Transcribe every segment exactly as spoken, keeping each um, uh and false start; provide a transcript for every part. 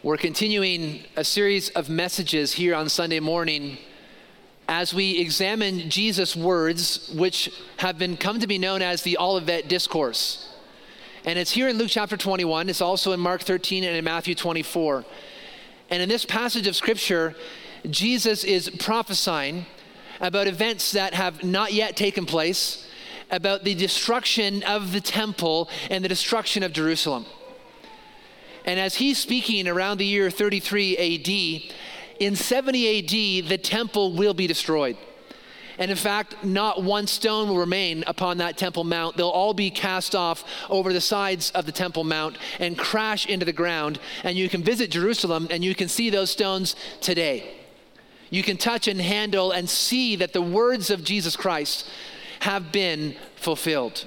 We're continuing a series of messages here on Sunday morning as we examine Jesus' words, which have been come to be known as the Olivet Discourse. And it's here in Luke chapter twenty-one. It's also in Mark thirteen and in Matthew twenty-four. And in this passage of Scripture, Jesus is prophesying about events that have not yet taken place, about the destruction of the temple and the destruction of Jerusalem. And as he's speaking around the year thirty-three A D, in seventy A D, the temple will be destroyed. And in fact, not one stone will remain upon that Temple Mount. They'll all be cast off over the sides of the Temple Mount and crash into the ground. And you can visit Jerusalem and you can see those stones today. You can touch and handle and see that the words of Jesus Christ have been fulfilled.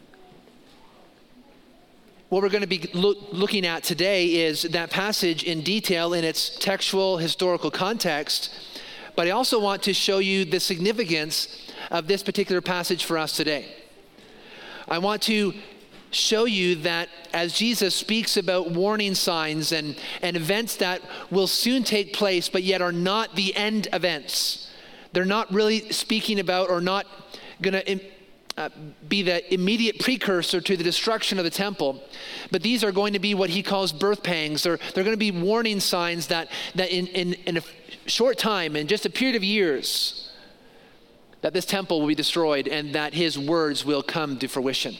What we're going to be lo- looking at today is that passage in detail in its textual historical context, but I also want to show you the significance of this particular passage for us today. I want to show you that as Jesus speaks about warning signs and, and events that will soon take place, but yet are not the end events. They're not really speaking about or not going to Uh, be the immediate precursor to the destruction of the temple. But these are going to be what he calls birth pangs. They're, they're going to be warning signs that, that in, in, in a short time, in just a period of years, that this temple will be destroyed and that his words will come to fruition.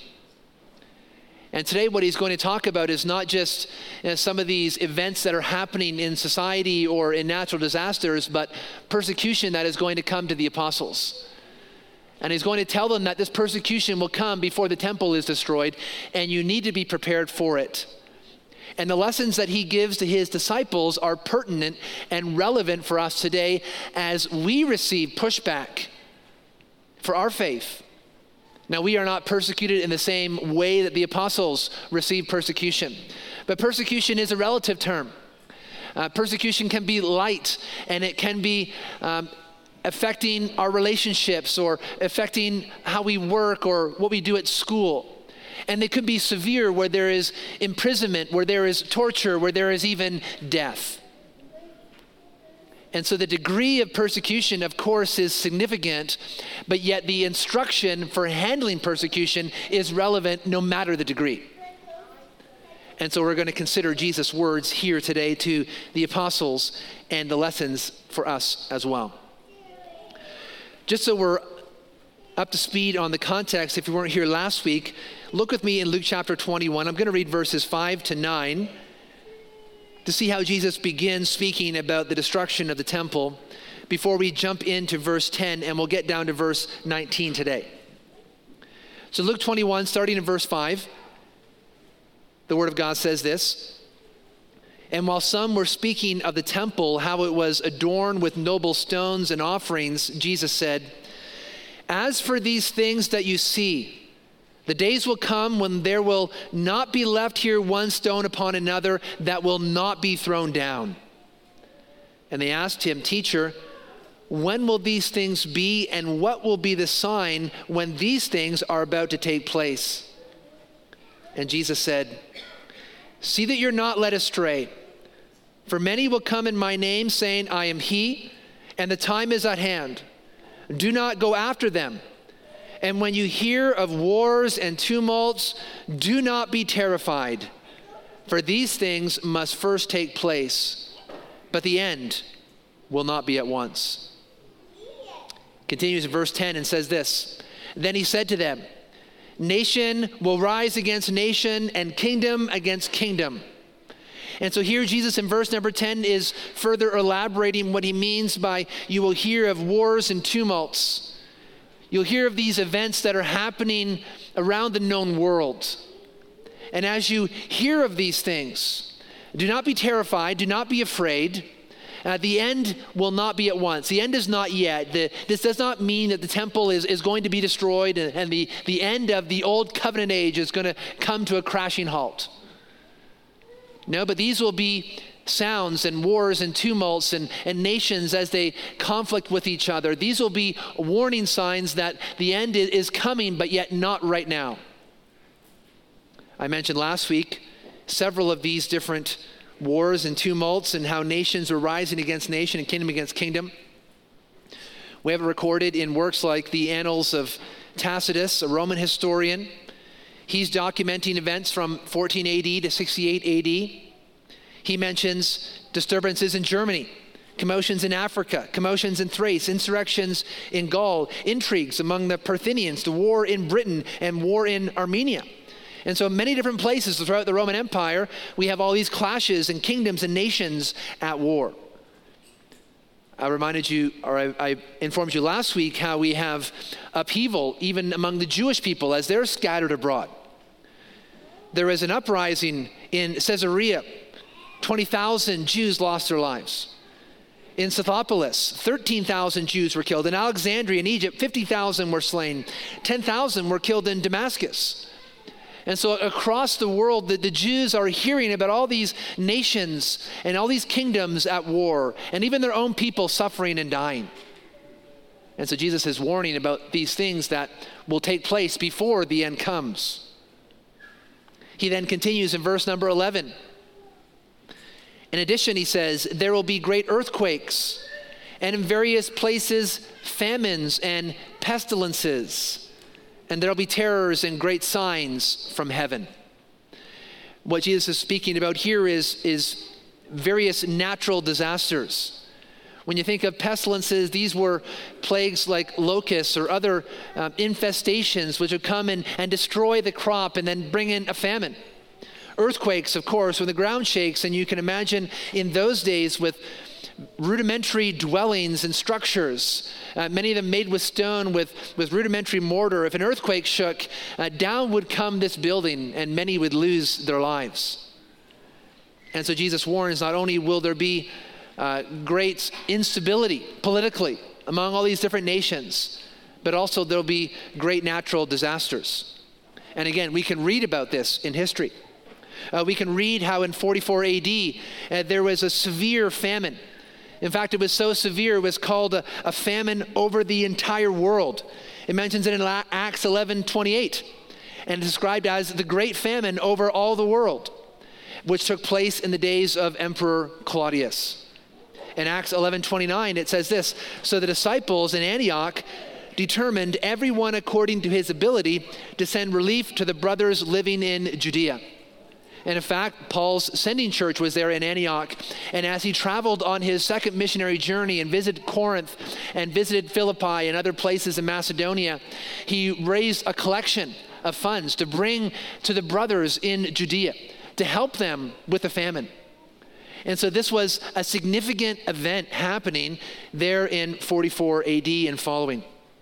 And today what he's going to talk about is not just you know, some of these events that are happening in society or in natural disasters, but persecution that is going to come to the apostles. And he's going to tell them that this persecution will come before the temple is destroyed, and you need to be prepared for it. And the lessons that he gives to his disciples are pertinent and relevant for us today as we receive pushback for our faith. Now, we are not persecuted in the same way that the apostles received persecution, but persecution is a relative term. Uh, persecution can be light, and it can be um, affecting our relationships or affecting how we work or what we do at school. And they could be severe, where there is imprisonment, where there is torture, where there is even death. And so the degree of persecution, of course, is significant, but yet the instruction for handling persecution is relevant no matter the degree. And so we're going to consider Jesus' words here today to the apostles and the lessons for us as well. Just so we're up to speed on the context, if you weren't here last week, look with me in Luke chapter twenty-one. I'm going to read verses five to nine to see how Jesus begins speaking about the destruction of the temple before we jump into verse ten, and we'll get down to verse nineteen today. So Luke twenty-one, starting in verse five, the Word of God says this: "And while some were speaking of the temple, how it was adorned with noble stones and offerings, Jesus said, 'As for these things that you see, the days will come when there will not be left here one stone upon another that will not be thrown down.' And they asked him, 'Teacher, when will these things be, and what will be the sign when these things are about to take place?' And Jesus said, 'See that you're not led astray. For many will come in my name, saying, I am he, and the time is at hand. Do not go after them. And when you hear of wars and tumults, do not be terrified. For these things must first take place, but the end will not be at once.'" Continues in verse ten and says this: "Then he said to them, 'Nation will rise against nation, and kingdom against kingdom.'" And so here Jesus in verse number ten is further elaborating what he means by you will hear of wars and tumults. You'll hear of these events that are happening around the known world. And as you hear of these things, do not be terrified, do not be afraid. Uh, the end will not be at once. The end is not yet. The, this does not mean that the temple is, is going to be destroyed and, and the, the end of the old covenant age is going to come to a crashing halt. No, but these will be sounds and wars and tumults and, and nations as they conflict with each other. These will be warning signs that the end is coming, but yet not right now. I mentioned last week several of these different wars and tumults and how nations were rising against nation and kingdom against kingdom. We have it recorded in works like the Annals of Tacitus, a Roman historian. He's documenting events from fourteen A D to sixty-eight A D. He mentions disturbances in Germany, commotions in Africa, commotions in Thrace, insurrections in Gaul, intrigues among the Parthians, the war in Britain, and war in Armenia. And so many different places throughout the Roman Empire, we have all these clashes and kingdoms and nations at war. I reminded you, or I, I informed you last week, how we have upheaval even among the Jewish people as they're scattered abroad. There is an uprising in Caesarea. twenty thousand Jews lost their lives. In Scythopolis, thirteen thousand Jews were killed. In Alexandria in Egypt, fifty thousand were slain. ten thousand were killed in Damascus. And so across the world, the, the Jews are hearing about all these nations and all these kingdoms at war, and even their own people suffering and dying. And so Jesus is warning about these things that will take place before the end comes. He then continues in verse number eleven. In addition, he says, there will be great earthquakes, and in various places famines and pestilences. And there'll be terrors and great signs from heaven. What Jesus is speaking about here is, is various natural disasters. When you think of pestilences, these were plagues like locusts or other um, infestations which would come and, and destroy the crop and then bring in a famine. Earthquakes, of course, when the ground shakes, and you can imagine in those days with rudimentary dwellings and structures, uh, many of them made with stone with, with rudimentary mortar. If an earthquake shook, uh, down would come this building and many would lose their lives. And so Jesus warns, not only will there be uh, great instability politically among all these different nations, but also there'll be great natural disasters. And again, we can read about this in history. Uh, we can read how in forty-four A D uh, there was a severe famine. In fact, it was so severe, it was called a, a famine over the entire world. It mentions it in Acts eleven twenty-eight, and described as the great famine over all the world, which took place in the days of Emperor Claudius. In Acts eleven twenty-nine, it says this, so the disciples in Antioch determined, everyone according to his ability, to send relief to the brothers living in Judea. And in fact, Paul's sending church was there in Antioch. And as he traveled on his second missionary journey and visited Corinth and visited Philippi and other places in Macedonia, he raised a collection of funds to bring to the brothers in Judea to help them with the famine. And so this was a significant event happening there in forty-four A D and following.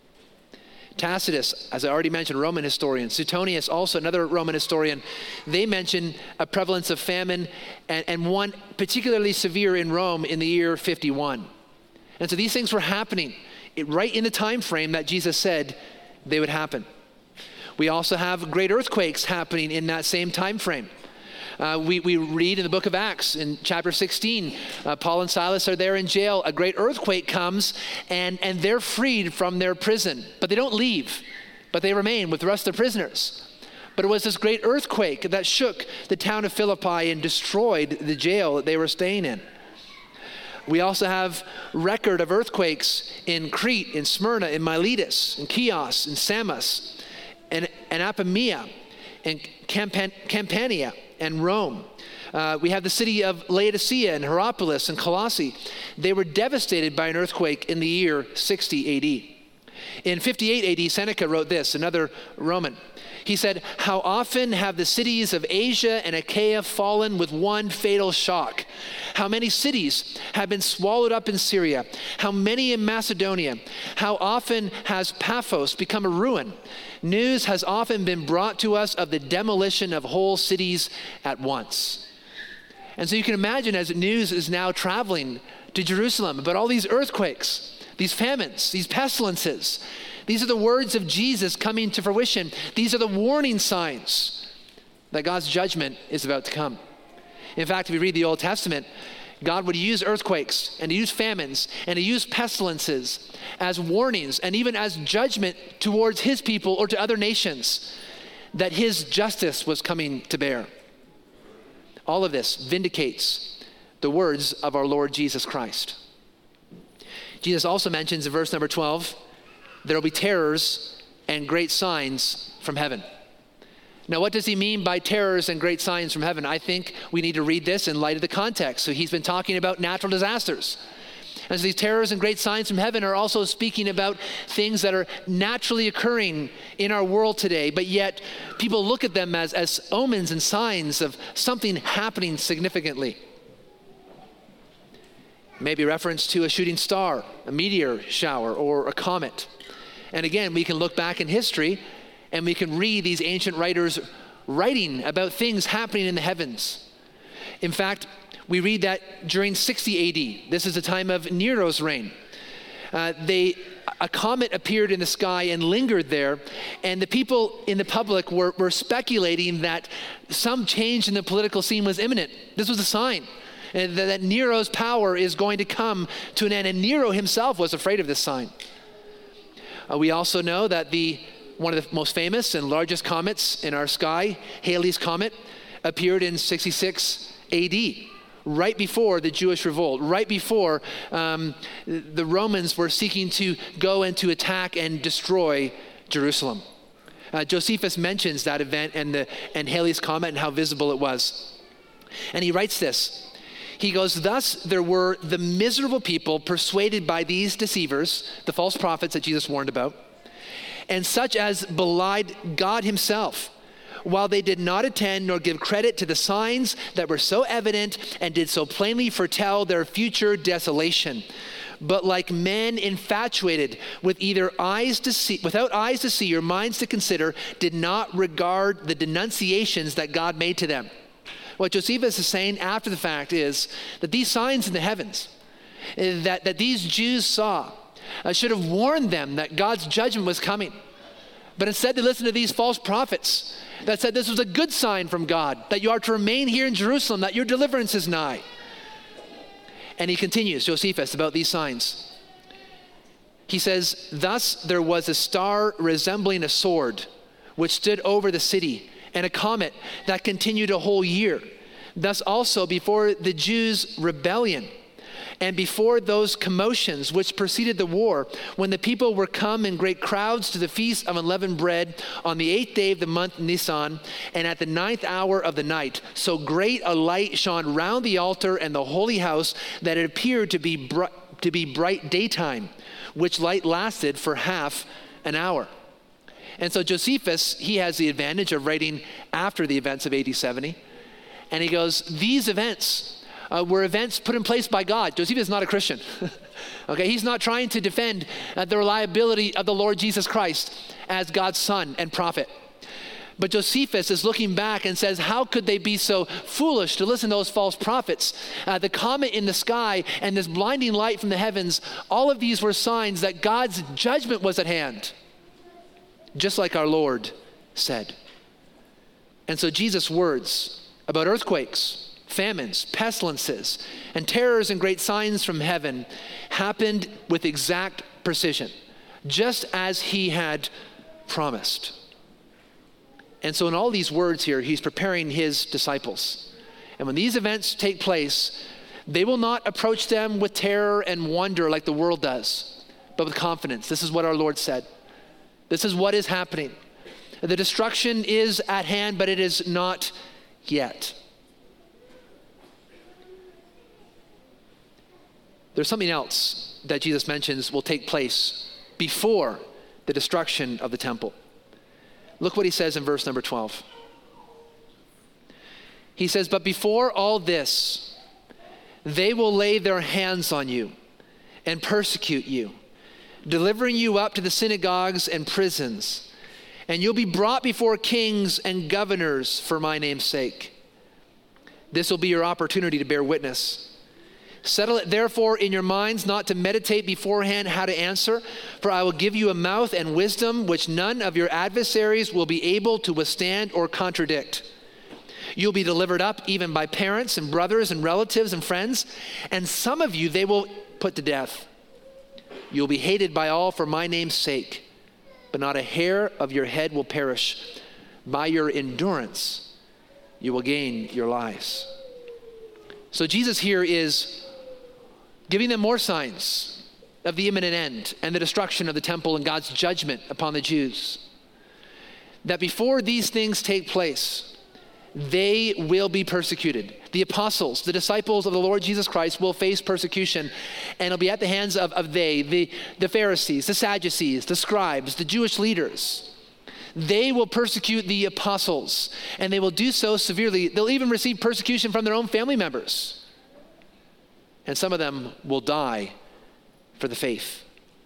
Tacitus, as I already mentioned, Roman historian. Suetonius, also another Roman historian. They mention a prevalence of famine and, and one particularly severe in Rome in the year fifty-one. And so these things were happening right in the time frame that Jesus said they would happen. We also have great earthquakes happening in that same time frame. Uh, we, we read in the book of Acts in chapter sixteen, uh, Paul and Silas are there in jail. A great earthquake comes and, and they're freed from their prison. But they don't leave, but they remain with the rest of the prisoners. But it was this great earthquake that shook the town of Philippi and destroyed the jail that they were staying in. We also have record of earthquakes in Crete, in Smyrna, in Miletus, in Chios, in Samos, and, and Apamea, and Campan- Campania, and Rome. Uh, we have the city of Laodicea and Hierapolis and Colossae. They were devastated by an earthquake in the year sixty A D. In fifty-eight A D, Seneca wrote this, another Roman. He said, how often have the cities of Asia and Achaia fallen with one fatal shock? How many cities have been swallowed up in Syria? How many in Macedonia? How often has Paphos become a ruin? News has often been brought to us of the demolition of whole cities at once. And so you can imagine as news is now traveling to Jerusalem about all these earthquakes, these famines, these pestilences. These are the words of Jesus coming to fruition. These are the warning signs that God's judgment is about to come. In fact, if you read the Old Testament, God would use earthquakes and use famines and use pestilences as warnings and even as judgment towards his people or to other nations that his justice was coming to bear. All of this vindicates the words of our Lord Jesus Christ. Jesus also mentions in verse number twelve, there will be terrors and great signs from heaven. Now, what does he mean by terrors and great signs from heaven? I think we need to read this in light of the context. So he's been talking about natural disasters. And so these terrors and great signs from heaven are also speaking about things that are naturally occurring in our world today, but yet people look at them as, as omens and signs of something happening significantly. Maybe reference to a shooting star, a meteor shower, or a comet. And again, we can look back in history and we can read these ancient writers writing about things happening in the heavens. In fact, we read that during sixty A D. This is the time of Nero's reign. Uh, they, a comet appeared in the sky and lingered there, and the people in the public were, were speculating that some change in the political scene was imminent. This was a sign and that, that Nero's power is going to come to an end, and Nero himself was afraid of this sign. Uh, we also know that the one of the most famous and largest comets in our sky, Halley's Comet, appeared in sixty-six A D, right before the Jewish revolt, right before um, the Romans were seeking to go and to attack and destroy Jerusalem. Uh, Josephus mentions that event and, the, and Halley's Comet and how visible it was. And he writes this. He goes, thus there were the miserable people persuaded by these deceivers, the false prophets that Jesus warned about, and such as belied God himself, while they did not attend nor give credit to the signs that were so evident and did so plainly foretell their future desolation. But like men infatuated with either eyes to see, without eyes to see or minds to consider, did not regard the denunciations that God made to them. What Josephus is saying after the fact is that these signs in the heavens that, that these Jews saw uh, should have warned them that God's judgment was coming. But instead they listened to these false prophets that said this was a good sign from God, that you are to remain here in Jerusalem, that your deliverance is nigh. And he continues, Josephus, about these signs. He says, thus there was a star resembling a sword, which stood over the city, and a comet that continued a whole year. Thus also before the Jews' rebellion, and before those commotions which preceded the war, when the people were come in great crowds to the feast of unleavened bread on the eighth day of the month Nisan, and at the ninth hour of the night, so great a light shone round the altar and the holy house that it appeared to be br- to be bright daytime, which light lasted for half an hour. And so Josephus, he has the advantage of writing after the events of A D seventy, and he goes, these events Uh, were events put in place by God. Josephus is not a Christian. Okay, he's not trying to defend uh, the reliability of the Lord Jesus Christ as God's son and prophet. But Josephus is looking back and says, how could they be so foolish to listen to those false prophets? Uh, the comet in the sky and this blinding light from the heavens, all of these were signs that God's judgment was at hand, just like our Lord said. And so Jesus' words about earthquakes, famines, pestilences, and terrors and great signs from heaven happened with exact precision, just as he had promised. And so in all these words here, he's preparing his disciples. And when these events take place, they will not approach them with terror and wonder like the world does, but with confidence. This is what our Lord said. This is what is happening. The destruction is at hand, but it is not yet. There's something else that Jesus mentions will take place before the destruction of the temple. Look what he says in verse number twelve. He says, but before all this, they will lay their hands on you and persecute you, delivering you up to the synagogues and prisons, and you'll be brought before kings and governors for my name's sake. This will be your opportunity to bear witness. Settle it therefore in your minds not to meditate beforehand how to answer, for I will give you a mouth and wisdom which none of your adversaries will be able to withstand or contradict. You'll be delivered up even by parents and brothers and relatives and friends, and some of you they will put to death. You'll be hated by all for my name's sake, but not a hair of your head will perish. By your endurance, you will gain your lives. So Jesus here is giving them more signs of the imminent end and the destruction of the temple and God's judgment upon the Jews. That before these things take place, they will be persecuted. The apostles, the disciples of the Lord Jesus Christ will face persecution, and it'll be at the hands of, of they, the, the Pharisees, the Sadducees, the scribes, the Jewish leaders. They will persecute the apostles, and they will do so severely. They'll even receive persecution from their own family members. And some of them will die for the faith.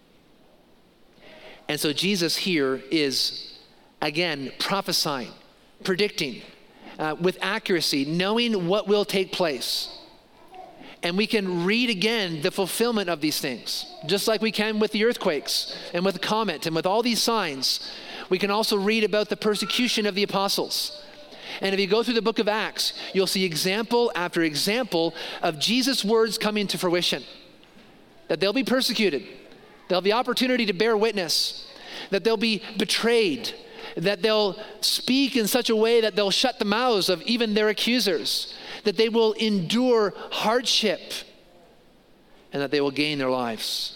And so Jesus here is, again, prophesying, predicting, Uh, with accuracy, knowing what will take place. And we can read again the fulfillment of these things, just like we can with the earthquakes and with the comet and with all these signs. We can also read about the persecution of the apostles. And if you go through the book of Acts, you'll see example after example of Jesus' words coming to fruition. That they'll be persecuted, they'll have the opportunity to bear witness, that they'll be betrayed, that they'll speak in such a way that they'll shut the mouths of even their accusers, that they will endure hardship, and that they will gain their lives.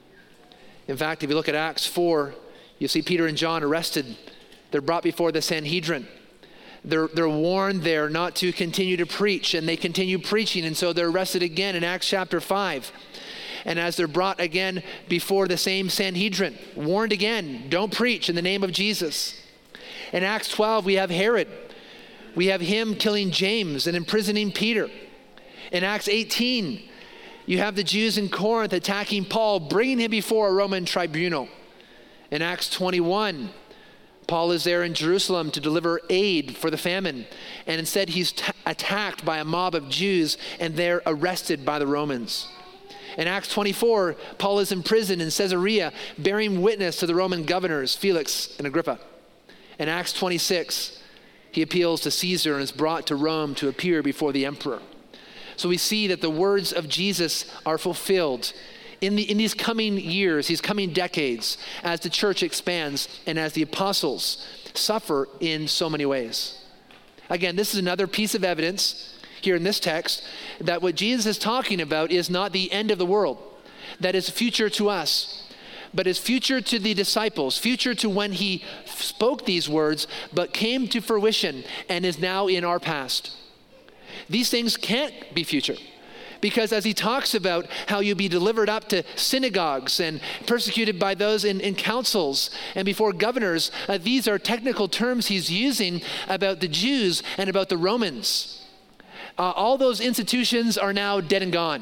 In fact, if you look at Acts four, you see Peter and John arrested. They're brought before the Sanhedrin. They're, they're warned there not to continue to preach, and they continue preaching, and so they're arrested again in Acts chapter five. And as they're brought again before the same Sanhedrin, warned again, don't preach in the name of Jesus. In Acts twelve, we have Herod. We have him killing James and imprisoning Peter. In Acts eighteen, you have the Jews in Corinth attacking Paul, bringing him before a Roman tribunal. In Acts twenty-one, Paul is there in Jerusalem to deliver aid for the famine. And instead, he's t- attacked by a mob of Jews, and they're arrested by the Romans. In Acts twenty-four, Paul is in prison in Caesarea, bearing witness to the Roman governors, Felix and Agrippa. In Acts twenty-six, he appeals to Caesar and is brought to Rome to appear before the emperor. So we see that the words of Jesus are fulfilled in, the, in these coming years, these coming decades, as the church expands and as the apostles suffer in so many ways. Again, this is another piece of evidence here in this text that what Jesus is talking about is not the end of the world, that is future to us, but is future to the disciples, future to when he spoke these words, but came to fruition and is now in our past. These things can't be future, because as he talks about how you'll be delivered up to synagogues and persecuted by those in, in councils and before governors, uh, these are technical terms he's using about the Jews and about the Romans. Uh, all those institutions are now dead and gone.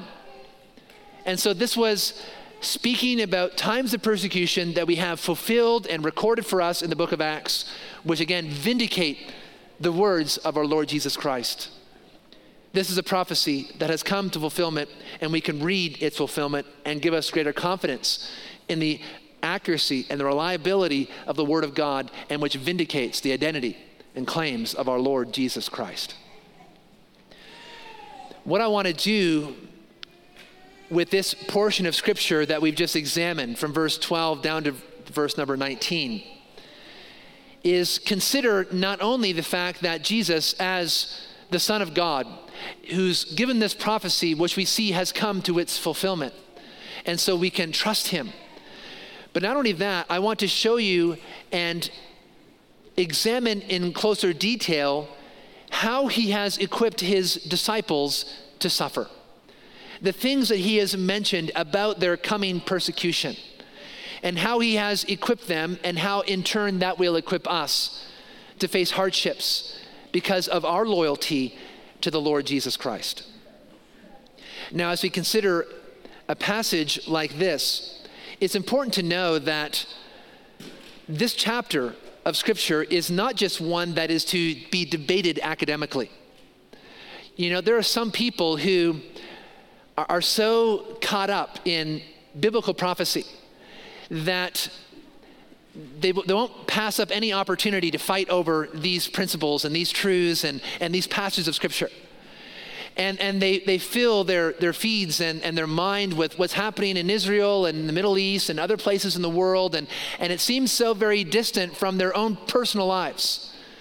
And so this was speaking about times of persecution that we have fulfilled and recorded for us in the book of Acts, which again vindicate the words of our Lord Jesus Christ. This is a prophecy that has come to fulfillment, and we can read its fulfillment and give us greater confidence in the accuracy and the reliability of the Word of God, and which vindicates the identity and claims of our Lord Jesus Christ. What I want to do with this portion of Scripture that we've just examined from verse twelve down to verse number nineteen is consider not only the fact that Jesus, as the Son of God, who's given this prophecy, which we see has come to its fulfillment, and so we can trust him. But not only that, I want to show you and examine in closer detail how he has equipped his disciples to suffer. The things that he has mentioned about their coming persecution, and how he has equipped them, and how in turn that will equip us to face hardships because of our loyalty to the Lord Jesus Christ. Now, as we consider a passage like this, it's important to know that this chapter of Scripture is not just one that is to be debated academically. You know, there are some people who are, are so caught up in biblical prophecy that they, they won't pass up any opportunity to fight over these principles and these truths and, and these passages of Scripture. And, and they, they fill their, their feeds and, and their mind with what's happening in Israel and the Middle East and other places in the world. And, and it seems so very distant from their own personal lives.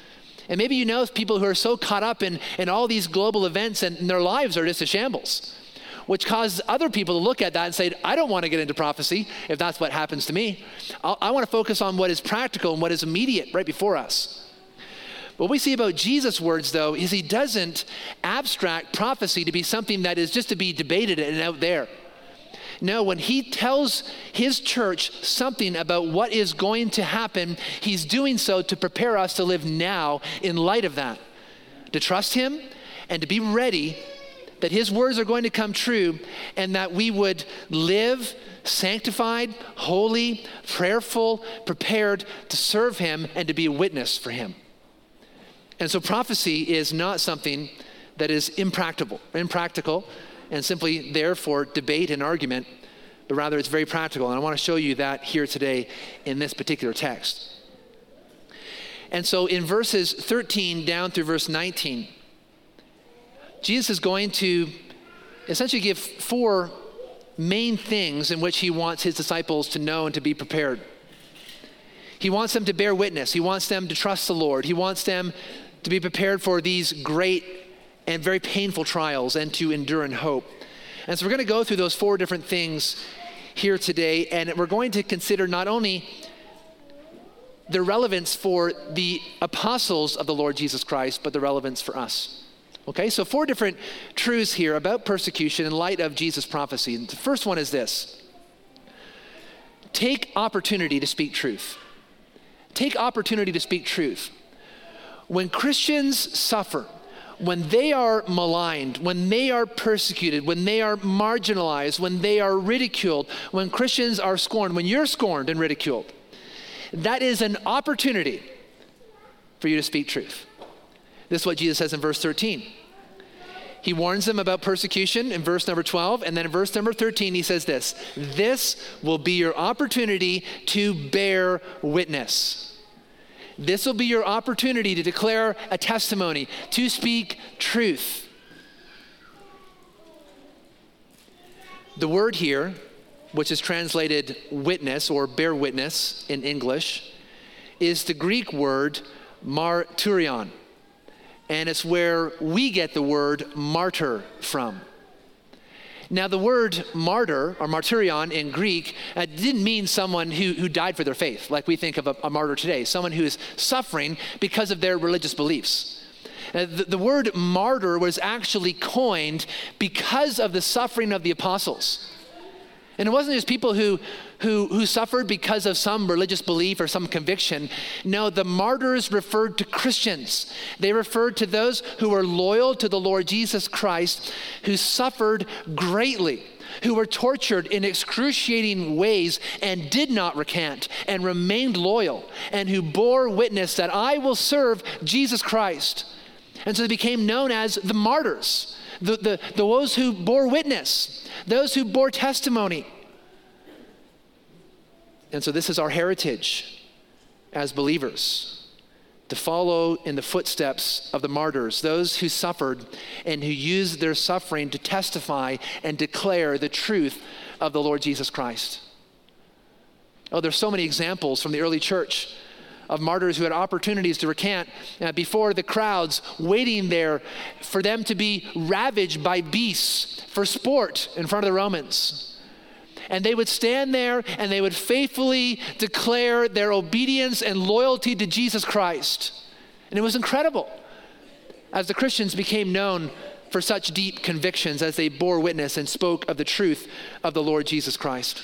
And maybe you know people who are so caught up in, in all these global events and, and their lives are just a shambles, which causes other people to look at that and say, I don't want to get into prophecy if that's what happens to me. I'll, I want to focus on what is practical and what is immediate right before us. What we see about Jesus' words, though, is he doesn't abstract prophecy to be something that is just to be debated and out there. No, when he tells his church something about what is going to happen, he's doing so to prepare us to live now in light of that, to trust him and to be ready that his words are going to come true and that we would live sanctified, holy, prayerful, prepared to serve him and to be a witness for him. And so prophecy is not something that is impractical, impractical and simply there for debate and argument, but rather it's very practical. And I want to show you that here today in this particular text. And so in verses thirteen down through verse nineteen, Jesus is going to essentially give four main things in which he wants his disciples to know and to be prepared. He wants them to bear witness. He wants them to trust the Lord. He wants them to be prepared for these great and very painful trials and to endure in hope. And so we're going to go through those four different things here today, and we're going to consider not only the relevance for the apostles of the Lord Jesus Christ, but the relevance for us. Okay, so four different truths here about persecution in light of Jesus' prophecy. And the first one is this: take opportunity to speak truth. Take opportunity to speak truth. When Christians suffer, when they are maligned, when they are persecuted, when they are marginalized, when they are ridiculed, when Christians are scorned, when you're scorned and ridiculed, that is an opportunity for you to speak truth. This is what Jesus says in verse thirteen. He warns them about persecution in verse number twelve, and then in verse number thirteen he says this: this will be your opportunity to bear witness. This will be your opportunity to declare a testimony, to speak truth. The word here, which is translated witness or bear witness in English, is the Greek word marturion. And it's where we get the word martyr from. Now, the word martyr or martyrion in Greek uh, didn't mean someone who, who died for their faith, like we think of a, a martyr today, someone who is suffering because of their religious beliefs. Uh, the, the word martyr was actually coined because of the suffering of the apostles. And it wasn't just people who, who, who suffered because of some religious belief or some conviction. No, the martyrs referred to Christians. They referred to those who were loyal to the Lord Jesus Christ, who suffered greatly, who were tortured in excruciating ways and did not recant and remained loyal, and who bore witness that I will serve Jesus Christ. And so they became known as the martyrs, the, the, those who bore witness, those who bore testimony. And so this is our heritage as believers, to follow in the footsteps of the martyrs, those who suffered and who used their suffering to testify and declare the truth of the Lord Jesus Christ. Oh, there's so many examples from the early church of martyrs who had opportunities to recant uh, before the crowds, waiting there for them to be ravaged by beasts for sport in front of the Romans. And they would stand there and they would faithfully declare their obedience and loyalty to Jesus Christ. And it was incredible as the Christians became known for such deep convictions as they bore witness and spoke of the truth of the Lord Jesus Christ.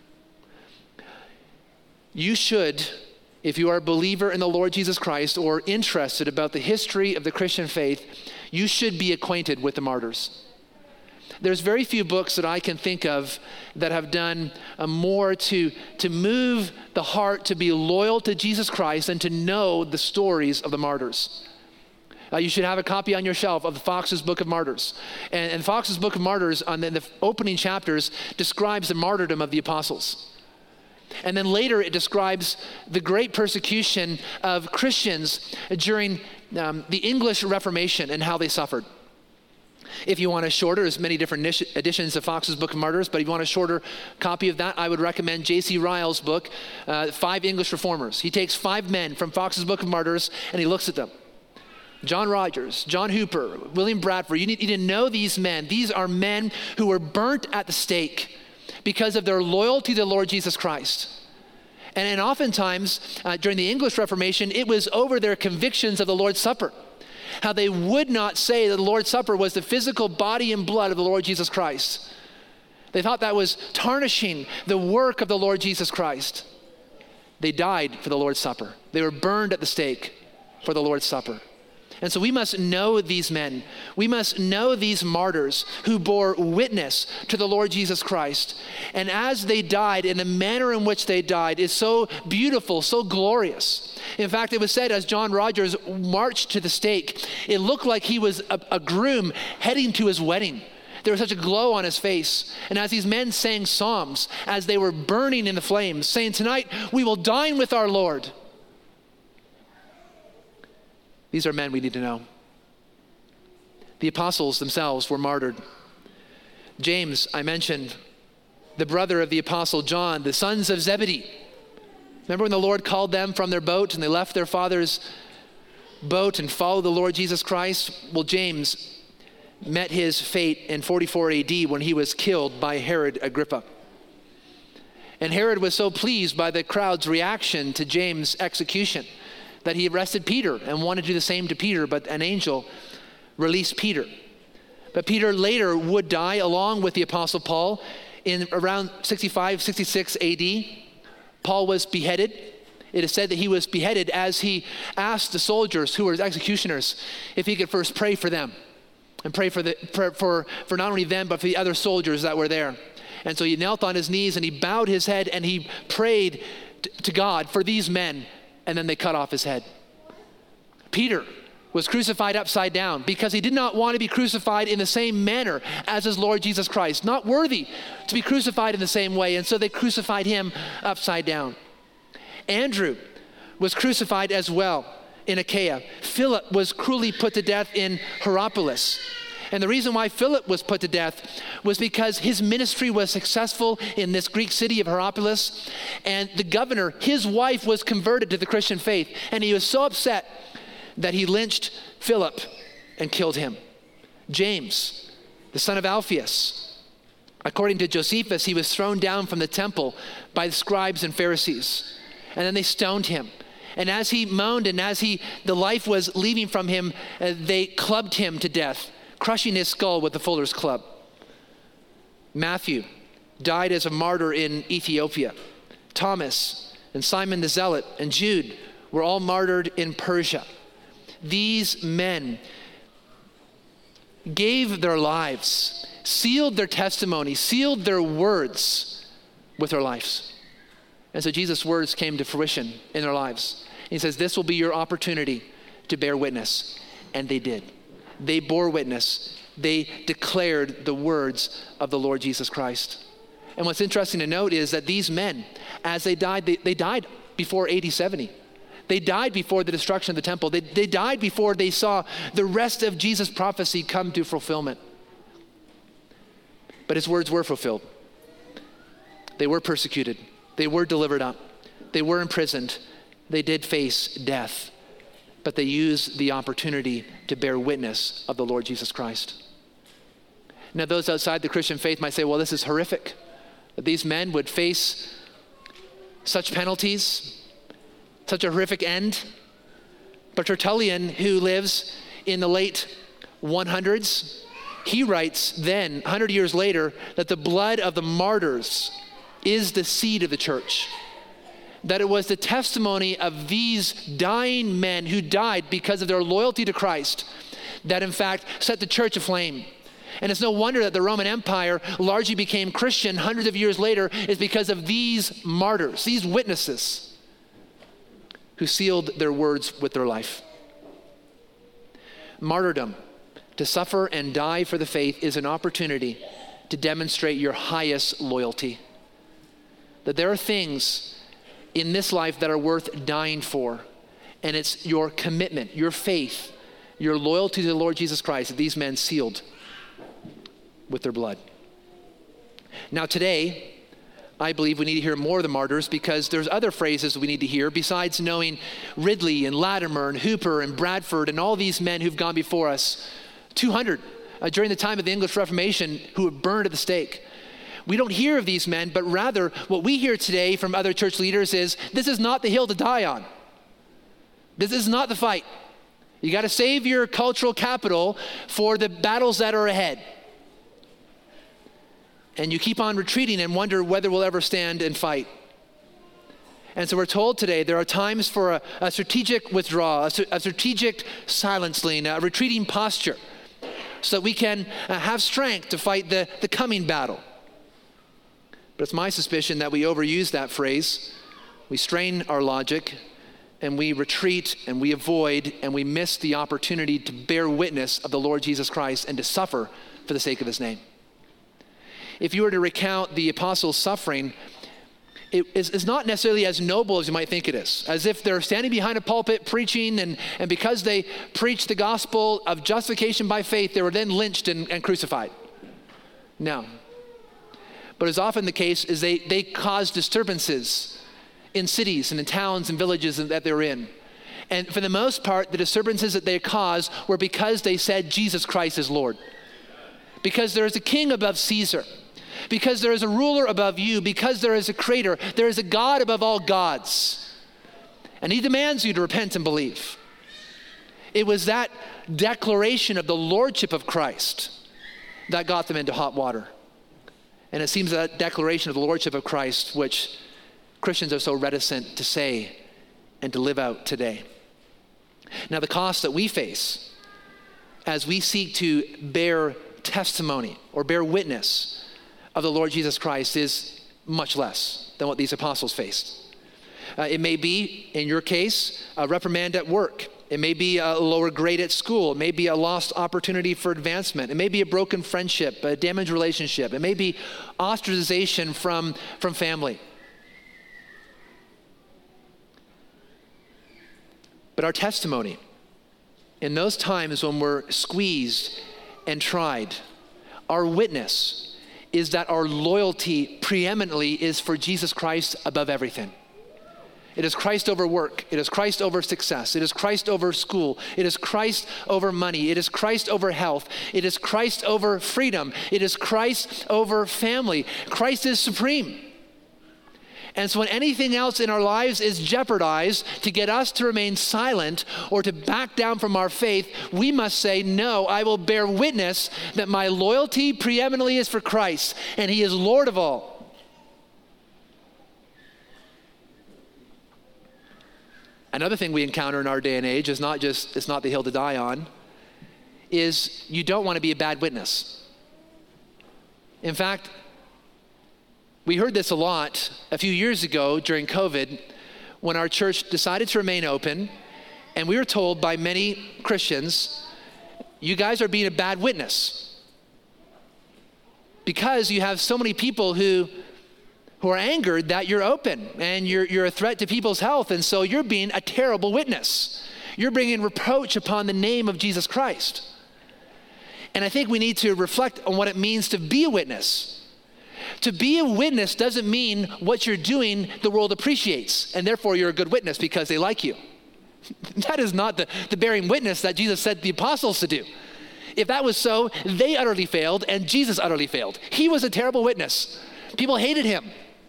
You should, if you are a believer in the Lord Jesus Christ or interested about the history of the Christian faith, you should be acquainted with the martyrs. There's very few books that I can think of that have done uh, more to, to move the heart to be loyal to Jesus Christ and to know the stories of the martyrs. Uh, you should have a copy on your shelf of Fox's Book of Martyrs. And, and Fox's Book of Martyrs, on the, the opening chapters, describes the martyrdom of the apostles. And then later it describes the great persecution of Christians during um, the English Reformation and how they suffered. If you want a shorter, there's many different editions of Fox's Book of Martyrs, but if you want a shorter copy of that, I would recommend J C Ryle's book, uh, Five English Reformers. He takes five men from Fox's Book of Martyrs and he looks at them. John Rogers, John Hooper, William Bradford. You need, you need to know these men. These are men who were burnt at the stake because of their loyalty to the Lord Jesus Christ. And, and oftentimes, uh, during the English Reformation, it was over their convictions of the Lord's Supper. How they would not say that the Lord's Supper was the physical body and blood of the Lord Jesus Christ. They thought that was tarnishing the work of the Lord Jesus Christ. They died for the Lord's Supper. They were burned at the stake for the Lord's Supper. And so we must know these men. We must know these martyrs who bore witness to the Lord Jesus Christ. And as they died, in the manner in which they died is so beautiful, so glorious. In fact, it was said as John Rogers marched to the stake, it looked like he was a, a groom heading to his wedding. There was such a glow on his face. And as these men sang psalms, as they were burning in the flames, saying, "Tonight we will dine with our Lord." These are men we need to know. The apostles themselves were martyred. James, I mentioned, the brother of the apostle John, the sons of Zebedee. Remember when the Lord called them from their boat and they left their father's boat and followed the Lord Jesus Christ? Well, James met his fate in forty-four A D when he was killed by Herod Agrippa. And Herod was so pleased by the crowd's reaction to James' execution that he arrested Peter and wanted to do the same to Peter, but an angel released Peter. But Peter later would die along with the Apostle Paul in around sixty-five, sixty-six A D. Paul was beheaded. It is said that he was beheaded as he asked the soldiers who were his executioners if he could first pray for them and pray for, the, for, for, for not only them, but for the other soldiers that were there. And so he knelt on his knees and he bowed his head and he prayed t- to God for these men, and then they cut off his head. Peter was crucified upside down because he did not want to be crucified in the same manner as his Lord Jesus Christ, not worthy to be crucified in the same way, and so they crucified him upside down. Andrew was crucified as well in Achaia. Philip was cruelly put to death in Hierapolis. And the reason why Philip was put to death was because his ministry was successful in this Greek city of Hierapolis, and the governor, his wife, was converted to the Christian faith, and he was so upset that he lynched Philip and killed him. James, the son of Alphaeus, according to Josephus, he was thrown down from the temple by the scribes and Pharisees, and then they stoned him. And as he moaned and as he the life was leaving from him, uh, they clubbed him to death, crushing his skull with the fuller's club. Matthew died as a martyr in Ethiopia. Thomas and Simon the Zealot and Jude were all martyred in Persia. These men gave their lives, sealed their testimony, sealed their words with their lives. And so Jesus' words came to fruition in their lives. He says, this will be your opportunity to bear witness. And they did. They bore witness. They declared the words of the Lord Jesus Christ. And what's interesting to note is that these men, as they died, they, they died before A D seventy. They died before the destruction of the temple. They, they died before they saw the rest of Jesus' prophecy come to fulfillment. But his words were fulfilled. They were persecuted. They were delivered up. They were imprisoned. They did face death. But they used the opportunity to bear witness of the Lord Jesus Christ. Now, those outside the Christian faith might say, well, this is horrific, that these men would face such penalties, such a horrific end. But Tertullian, who lives in the late one hundreds, he writes then, one hundred years later, that the blood of the martyrs is the seed of the church. That it was the testimony of these dying men who died because of their loyalty to Christ that in fact set the church aflame. And it's no wonder that the Roman Empire largely became Christian hundreds of years later is because of these martyrs, these witnesses who sealed their words with their life. Martyrdom, to suffer and die for the faith, is an opportunity to demonstrate your highest loyalty. That there are things in this life that are worth dying for. And it's your commitment, your faith, your loyalty to the Lord Jesus Christ that these men sealed with their blood. Now today, I believe we need to hear more of the martyrs because there's other phrases we need to hear besides knowing Ridley and Latimer and Hooper and Bradford and all these men who've gone before us, two hundred uh, during the time of the English Reformation who were burned at the stake. We don't hear of these men, but rather what we hear today from other church leaders is this is not the hill to die on. This is not the fight. You got to save your cultural capital for the battles that are ahead. And you keep on retreating and wonder whether we'll ever stand and fight. And so we're told today there are times for a, a strategic withdrawal, a, a strategic silencing, a retreating posture, so that we can uh, have strength to fight the, the coming battle. But it's my suspicion that we overuse that phrase. We strain our logic, and we retreat, and we avoid, and we miss the opportunity to bear witness of the Lord Jesus Christ and to suffer for the sake of his name. If you were to recount the apostles' suffering, it is, is not necessarily as noble as you might think it is. As if they're standing behind a pulpit preaching, and, and because they preached the gospel of justification by faith, they were then lynched and, and crucified. No. But as often the case is they, they caused disturbances in cities and in towns and villages that they're in. And for the most part, the disturbances that they caused were because they said Jesus Christ is Lord. Because there is a king above Caesar. Because there is a ruler above you, because there is a creator, there is a God above all gods. And he demands you to repent and believe. It was that declaration of the lordship of Christ that got them into hot water. And it seems that declaration of the lordship of Christ, which Christians are so reticent to say and to live out today. Now, the cost that we face as we seek to bear testimony or bear witness of the Lord Jesus Christ is much less than what these apostles faced. Uh, it may be, in your case, a reprimand at work. It may be a lower grade at school. It may be a lost opportunity for advancement. It may be a broken friendship, a damaged relationship. It may be ostracization from, from family. But our testimony, in those times when we're squeezed and tried, our witness is that our loyalty preeminently is for Jesus Christ above everything. It is Christ over work. It is Christ over success. It is Christ over school. It is Christ over money. It is Christ over health. It is Christ over freedom. It is Christ over family. Christ is supreme. And so when anything else in our lives is jeopardized to get us to remain silent or to back down from our faith, we must say, no, I will bear witness that my loyalty preeminently is for Christ, and he is Lord of all. Another thing we encounter in our day and age is not just, it's not the hill to die on, is you don't want to be a bad witness. In fact, we heard this a lot a few years ago during COVID when our church decided to remain open, and we were told by many Christians, you guys are being a bad witness because you have so many people who who are angered that you're open and you're, you're a threat to people's health, and so you're being a terrible witness. You're bringing reproach upon the name of Jesus Christ. And I think we need to reflect on what it means to be a witness. To be a witness doesn't mean what you're doing the world appreciates, and therefore you're a good witness because they like you. That is not the, the bearing witness that Jesus said the apostles to do. If that was so, they utterly failed and Jesus utterly failed. He was a terrible witness. People hated him.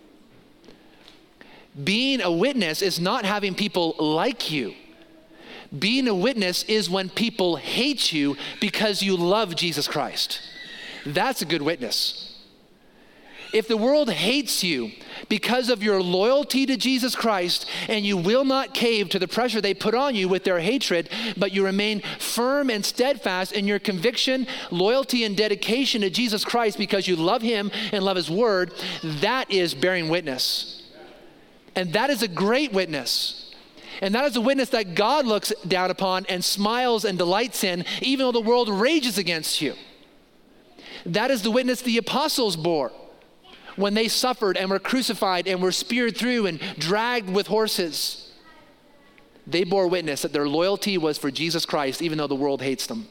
Being a witness is not having people like you. Being a witness is when people hate you because you love Jesus Christ. That's a good witness. If the world hates you because of your loyalty to Jesus Christ and you will not cave to the pressure they put on you with their hatred, but you remain firm and steadfast in your conviction, loyalty, and dedication to Jesus Christ because you love him and love his word, that is bearing witness. And that is a great witness. And that is a witness that God looks down upon and smiles and delights in, even though the world rages against you. That is the witness the apostles bore when they suffered and were crucified and were speared through and dragged with horses. They bore witness that their loyalty was for Jesus Christ, even though the world hates them.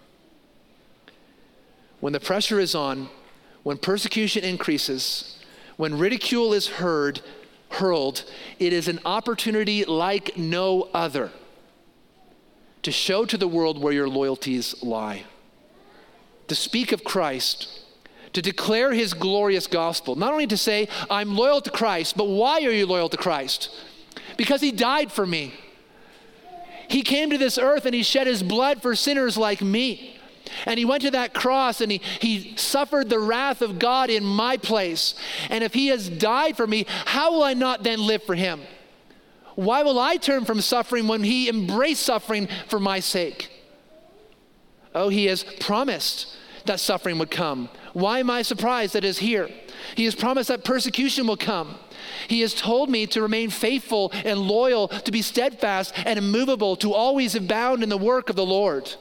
When the pressure is on, when persecution increases, when ridicule is heard, hurled, it is an opportunity like no other to show to the world where your loyalties lie, to speak of Christ, to declare his glorious gospel. Not only to say, I'm loyal to Christ, but why are you loyal to Christ? Because he died for me. He came to this earth and he shed his blood for sinners like me. And he went to that cross and he, he suffered the wrath of God in my place. And if he has died for me, how will I not then live for him? Why will I turn from suffering when he embraced suffering for my sake? Oh, he has promised that suffering would come. Why am I surprised that it is here? He has promised that persecution will come. He has told me to remain faithful and loyal, to be steadfast and immovable, to always abound in the work of the Lord.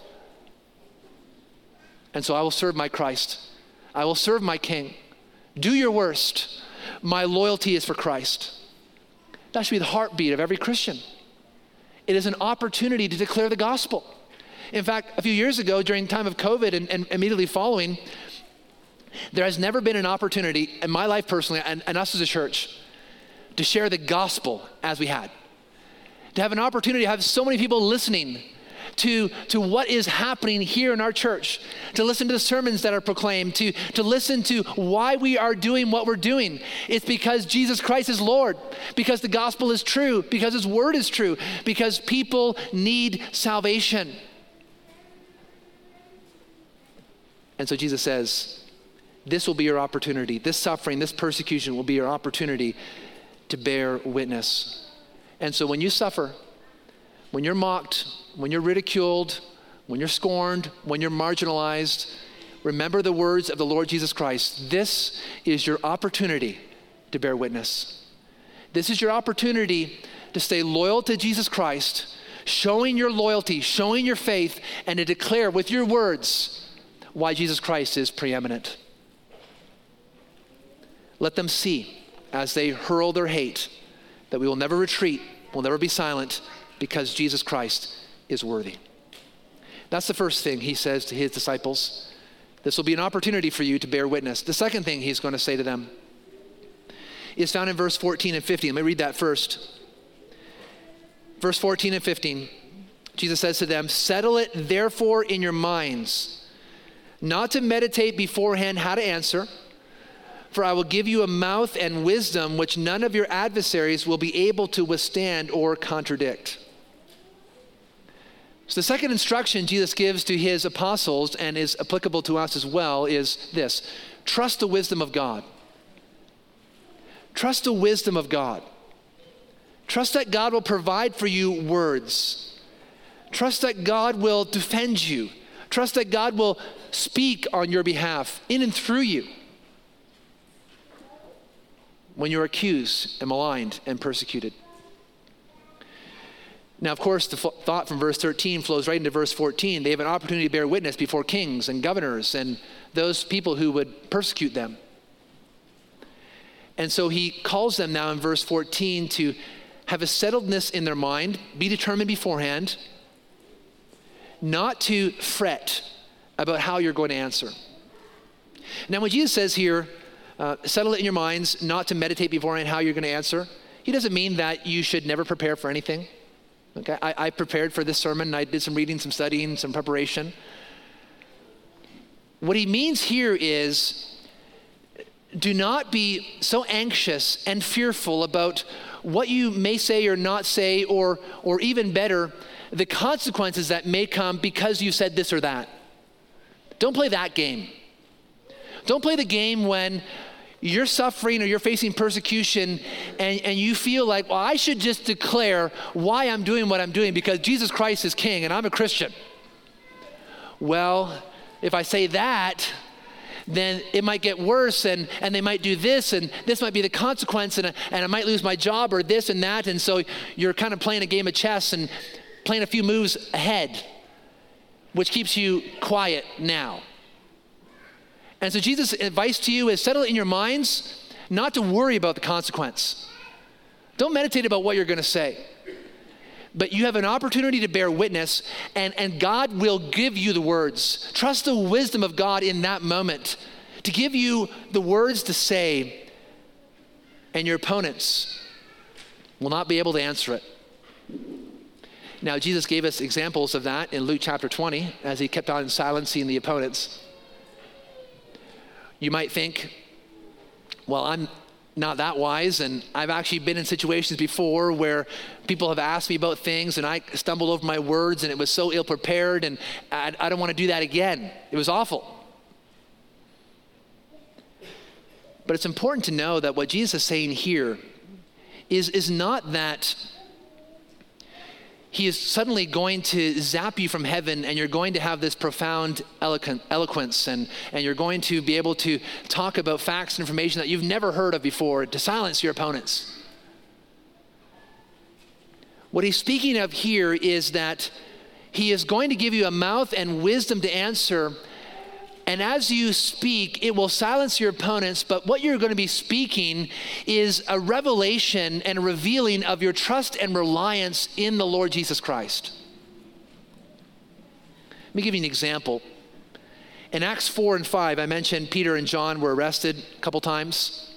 And so I will serve my Christ. I will serve my King. Do your worst. My loyalty is for Christ. That should be the heartbeat of every Christian. It is an opportunity to declare the gospel. In fact, a few years ago, during the time of COVID and, and immediately following, there has never been an opportunity in my life personally, and, and us as a church, to share the gospel as we had. To have an opportunity to have so many people listening to, to what is happening here in our church, to listen to the sermons that are proclaimed, to, to listen to why we are doing what we're doing. It's because Jesus Christ is Lord, because the gospel is true, because his word is true, because people need salvation. And so Jesus says, this will be your opportunity. This suffering, this persecution will be your opportunity to bear witness. And so when you suffer, when you're mocked, when you're ridiculed, when you're scorned, when you're marginalized, remember the words of the Lord Jesus Christ. This is your opportunity to bear witness. This is your opportunity to stay loyal to Jesus Christ, showing your loyalty, showing your faith, and to declare with your words why Jesus Christ is preeminent. Let them see as they hurl their hate that we will never retreat, we'll never be silent, because Jesus Christ is worthy. That's the first thing he says to his disciples. This will be an opportunity for you to bear witness. The second thing he's going to say to them is found in verse fourteen and fifteen. Let me read that first. Verse fourteen and fifteen, Jesus says to them, "Settle it therefore in your minds, not to meditate beforehand how to answer, for I will give you a mouth and wisdom which none of your adversaries will be able to withstand or contradict." So the second instruction Jesus gives to his apostles, and is applicable to us as well, is this: trust the wisdom of God. Trust the wisdom of God. Trust that God will provide for you words. Trust that God will defend you. Trust that God will speak on your behalf, in and through you, when you're accused and maligned and persecuted. Now, of course, the f- thought from verse thirteen flows right into verse fourteen. They have an opportunity to bear witness before kings and governors and those people who would persecute them. And so he calls them now in verse fourteen to have a settledness in their mind, be determined beforehand, not to fret about how you're going to answer. Now, when Jesus says here, uh, settle it in your minds, not to meditate beforehand how you're going to answer, he doesn't mean that you should never prepare for anything. Okay, I, I prepared for this sermon. I did some reading, some studying, some preparation. What he means here is, do not be so anxious and fearful about what you may say or not say, or, or even better, the consequences that may come because you said this or that. Don't play that game. Don't play the game when you're suffering or you're facing persecution and, and you feel like, well, I should just declare why I'm doing what I'm doing because Jesus Christ is King and I'm a Christian. Well, if I say that, then it might get worse and, and they might do this and this might be the consequence and, and I might lose my job or this and that. And so you're kind of playing a game of chess and playing a few moves ahead, which keeps you quiet now. And so Jesus' advice to you is settle it in your minds, not to worry about the consequence. Don't meditate about what you're going to say. But you have an opportunity to bear witness, and, and God will give you the words. Trust the wisdom of God in that moment to give you the words to say and your opponents will not be able to answer it. Now, Jesus gave us examples of that in Luke chapter twenty as he kept on silencing the opponents. You might think, well, I'm not that wise, and I've actually been in situations before where people have asked me about things and I stumbled over my words and it was so ill-prepared, and I, I don't want to do that again. It was awful. But it's important to know that what Jesus is saying here is, is not that he is suddenly going to zap you from heaven and you're going to have this profound eloquent, eloquence and, and you're going to be able to talk about facts and information that you've never heard of before to silence your opponents. What he's speaking of here is that he is going to give you a mouth and wisdom to answer, and as you speak, it will silence your opponents, but what you're going to be speaking is a revelation and a revealing of your trust and reliance in the Lord Jesus Christ. Let me give you an example. In Acts four and five, I mentioned Peter and John were arrested a couple times.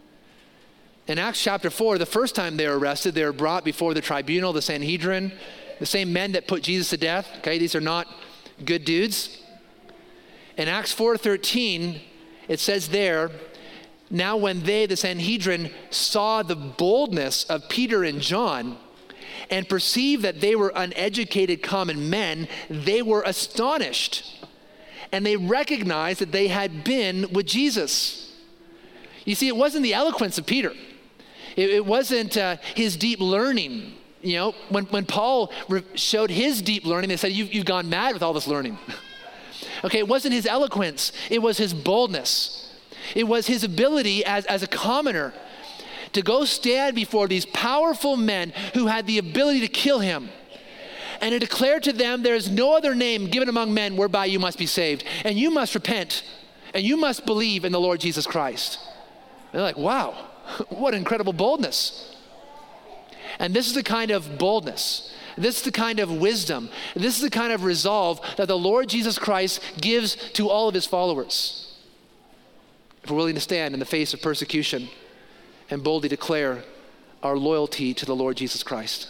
In Acts chapter four, the first time they were arrested, they were brought before the tribunal, the Sanhedrin, the same men that put Jesus to death. Okay, these are not good dudes. In Acts four thirteen, it says there, now when they, the Sanhedrin, saw the boldness of Peter and John and perceived that they were uneducated common men, they were astonished. And they recognized that they had been with Jesus. You see, it wasn't the eloquence of Peter. It, it wasn't uh, his deep learning. You know, when, when Paul re- showed his deep learning, they said, you've, you've gone mad with all this learning. Okay, it wasn't his eloquence, it was his boldness. It was his ability as, as a commoner to go stand before these powerful men who had the ability to kill him and to declare to them, there is no other name given among men whereby you must be saved. And you must repent and you must believe in the Lord Jesus Christ. And they're like, wow, what incredible boldness. And this is the kind of boldness, this is the kind of wisdom, this is the kind of resolve that the Lord Jesus Christ gives to all of his followers. If we're willing to stand in the face of persecution and boldly declare our loyalty to the Lord Jesus Christ.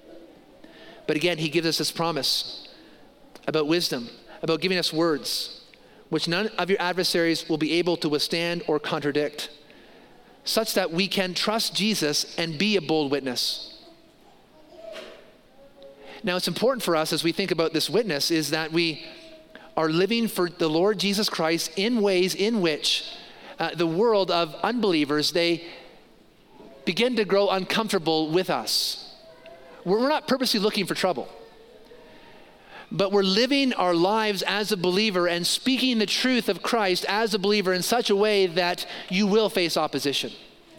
But again, he gives us this promise about wisdom, about giving us words, which none of your adversaries will be able to withstand or contradict, such that we can trust Jesus and be a bold witness. Now, it's important for us as we think about this witness is that we are living for the Lord Jesus Christ in ways in which uh, the world of unbelievers, they begin to grow uncomfortable with us. We're, we're not purposely looking for trouble, but we're living our lives as a believer and speaking the truth of Christ as a believer in such a way that you will face opposition.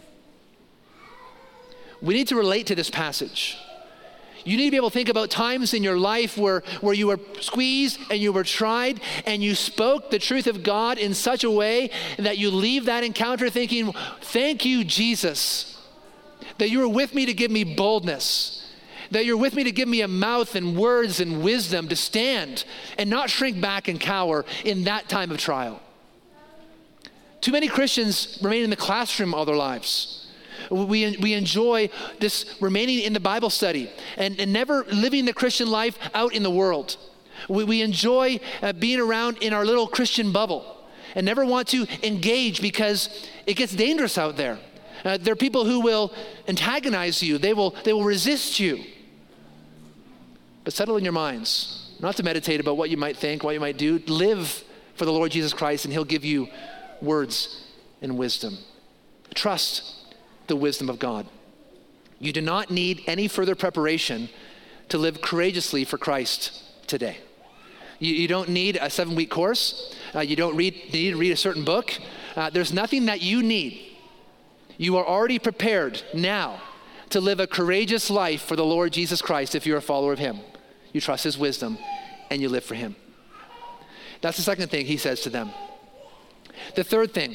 We need to relate to this passage. You need to be able to think about times in your life where, where you were squeezed and you were tried and you spoke the truth of God in such a way that you leave that encounter thinking, thank you, Jesus, that you were with me to give me boldness, that you're with me to give me a mouth and words and wisdom to stand and not shrink back and cower in that time of trial. Too many Christians remain in the classroom all their lives. We, we enjoy this remaining in the Bible study and, and never living the Christian life out in the world. We, we enjoy uh, being around in our little Christian bubble and never want to engage because it gets dangerous out there. Uh, there are people who will antagonize you. They will, they will resist you. But settle in your minds, not to meditate about what you might think, what you might do. Live for the Lord Jesus Christ and he'll give you words and wisdom. Trust the wisdom of God. You do not need any further preparation to live courageously for Christ today. You, you don't need a seven-week course. Uh, you don't read, need to read a certain book. Uh, there's nothing that you need. You are already prepared now to live a courageous life for the Lord Jesus Christ if you're a follower of him. You trust his wisdom and you live for him. That's the second thing he says to them. The third thing,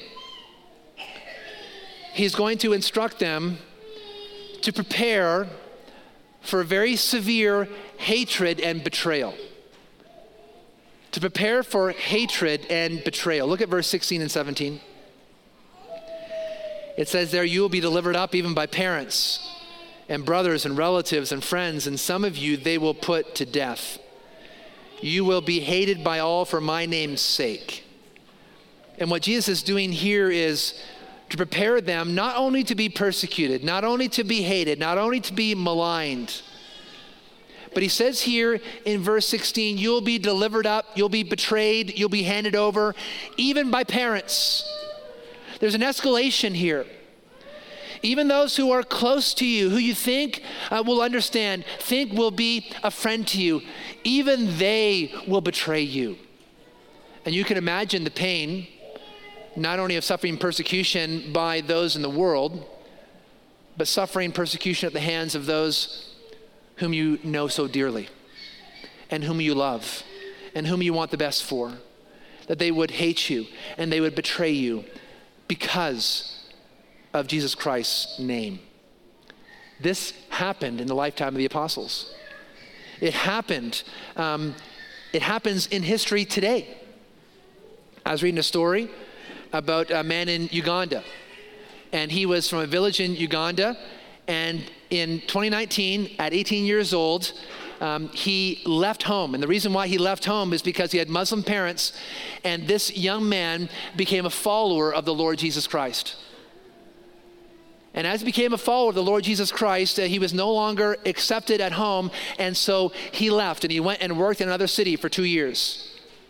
he's going to instruct them to prepare for a very severe hatred and betrayal. To prepare for hatred and betrayal. Look at verse sixteen and seventeen. It says there, you will be delivered up even by parents and brothers and relatives and friends, and some of you they will put to death. You will be hated by all for my name's sake. And what Jesus is doing here is to prepare them not only to be persecuted, not only to be hated, not only to be maligned, but he says here in verse sixteen, you'll be delivered up, you'll be betrayed, you'll be handed over, even by parents. There's an escalation here. Even those who are close to you, who you think uh, will understand, think will be a friend to you, even they will betray you. And you can imagine the pain, not only of suffering persecution by those in the world, but suffering persecution at the hands of those whom you know so dearly, and whom you love, and whom you want the best for, that they would hate you and they would betray you because of Jesus Christ's name. This happened in the lifetime of the apostles. It happened, um, it happens in history today. I was reading a story about a man in Uganda, and he was from a village in Uganda, and in twenty nineteen, at eighteen years old, um, he left home. And the reason why he left home is because he had Muslim parents, and this young man became a follower of the Lord Jesus Christ. And as he became a follower of the Lord Jesus Christ, uh, he was no longer accepted at home, and so he left, and he went and worked in another city for two years.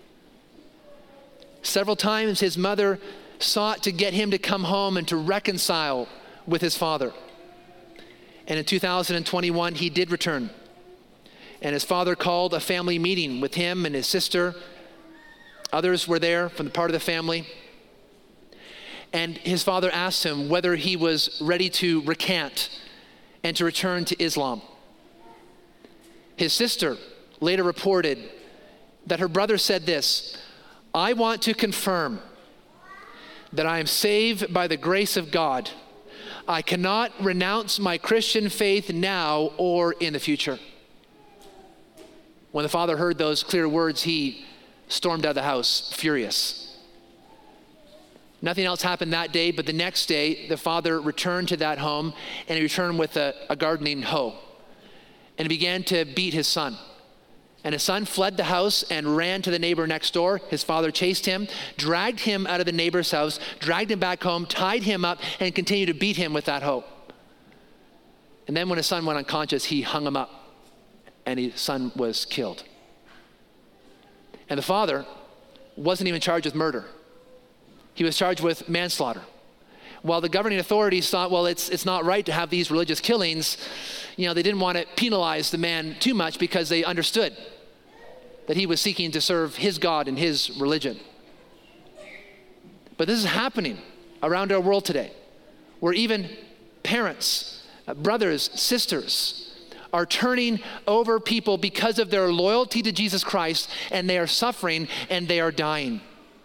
Several times his mother sought to get him to come home and to reconcile with his father. And in two thousand twenty-one, he did return. And his father called a family meeting with him and his sister. Others were there from the part of the family. And his father asked him whether he was ready to recant and to return to Islam. His sister later reported that her brother said this, I want to confirm that I am saved by the grace of God. I cannot renounce my Christian faith now or in the future. When the father heard those clear words, he stormed out of the house, furious. Nothing else happened that day, but the next day, the father returned to that home, and he returned with a, a gardening hoe. And he began to beat his son. And his son fled the house and ran to the neighbor next door. His father chased him, dragged him out of the neighbor's house, dragged him back home, tied him up, and continued to beat him with that hoe. And then when his son went unconscious, he hung him up, and his son was killed. And the father wasn't even charged with murder. He was charged with manslaughter. While the governing authorities thought, well, it's it's not right to have these religious killings, you know, they didn't want to penalize the man too much because they understood that he was seeking to serve his God and his religion. But this is happening around our world today, where even parents, uh, brothers, sisters are turning over people because of their loyalty to Jesus Christ, and they are suffering and they are dying.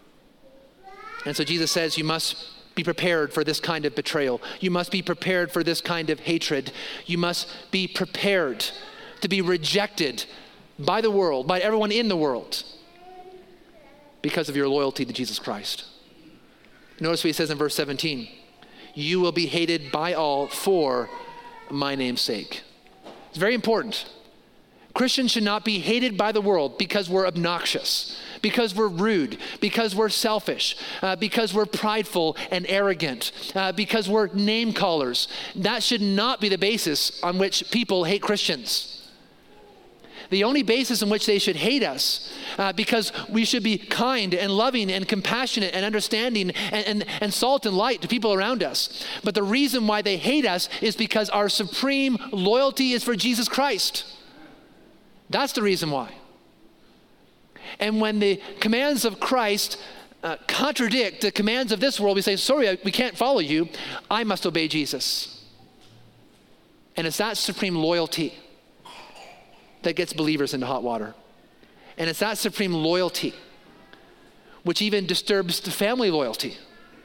And so Jesus says, you must be prepared for this kind of betrayal. You must be prepared for this kind of hatred. You must be prepared to be rejected by the world, by everyone in the world, because of your loyalty to Jesus Christ. Notice what he says in verse seventeen. You will be hated by all for my name's sake. It's very important. Christians should not be hated by the world because we're obnoxious, because we're rude, because we're selfish, uh, because we're prideful and arrogant, uh, because we're name callers. That should not be the basis on which people hate Christians. The only basis on which they should hate us, uh, because we should be kind and loving and compassionate and understanding and, and, and salt and light to people around us. But the reason why they hate us is because our supreme loyalty is for Jesus Christ. That's the reason why. And when the commands of Christ uh, contradict the commands of this world, we say, sorry, we can't follow you. I must obey Jesus. And it's that supreme loyalty that gets believers into hot water. And it's that supreme loyalty which even disturbs the family loyalty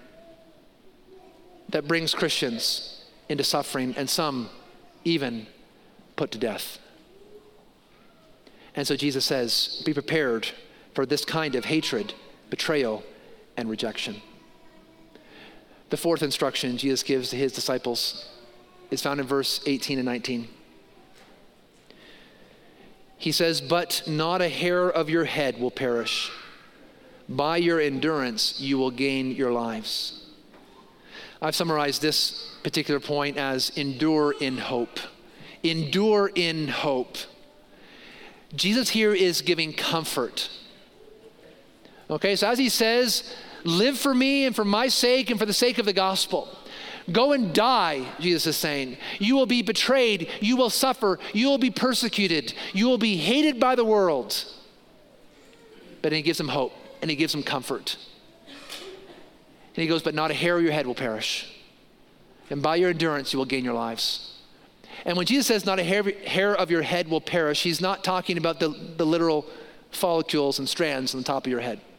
that brings Christians into suffering, and some even put to death. And so Jesus says, be prepared for this kind of hatred, betrayal, and rejection. The fourth instruction Jesus gives to his disciples is found in verse eighteen and nineteen. He says, "But not a hair of your head will perish. By your endurance, you will gain your lives." I've summarized this particular point as endure in hope. Endure in hope. Jesus here is giving comfort. Okay, so as he says, live for me and for my sake and for the sake of the gospel. Go and die, Jesus is saying. You will be betrayed. You will suffer. You will be persecuted. You will be hated by the world. But he gives them hope and he gives them comfort. And he goes, but not a hair of your head will perish. And by your endurance, you will gain your lives. And when Jesus says not a hair, hair of your head will perish, he's not talking about the, the literal follicles and strands on the top of your head.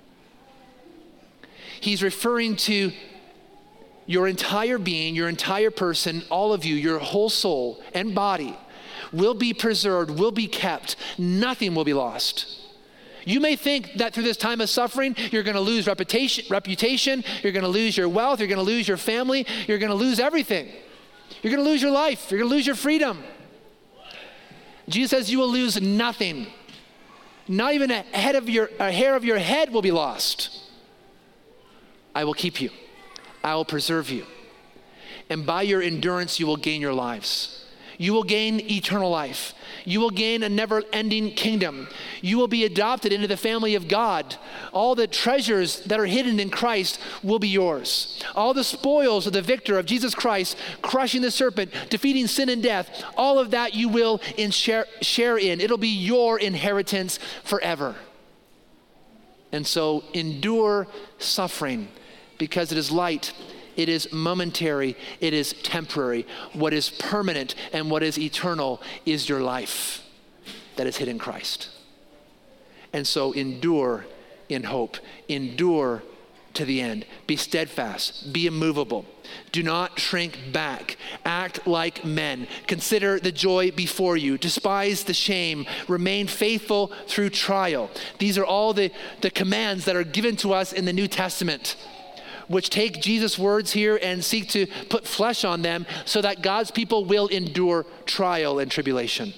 He's referring to your entire being, your entire person, all of you, your whole soul and body will be preserved, will be kept. Nothing will be lost. You may think that through this time of suffering, you're going to lose reputation, reputation, you're going to lose your wealth, you're going to lose your family, you're going to lose everything. You're going to lose your life, you're going to lose your freedom. Jesus says you will lose nothing. Not even a, head of your, a hair of your head will be lost. I will keep you. I will preserve you. And by your endurance, you will gain your lives. You will gain eternal life. You will gain a never-ending kingdom. You will be adopted into the family of God. All the treasures that are hidden in Christ will be yours. All the spoils of the victor of Jesus Christ, crushing the serpent, defeating sin and death, all of that you will in share, share in. It'll be your inheritance forever. And so endure suffering because it is light. It is momentary, it is temporary. What is permanent and what is eternal is your life that is hid in Christ. And so endure in hope. Endure to the end. Be steadfast. Be immovable. Do not shrink back. Act like men. Consider the joy before you. Despise the shame. Remain faithful through trial. These are all the, the commands that are given to us in the New Testament, which take Jesus' words here and seek to put flesh on them so that God's people will endure trial and tribulation.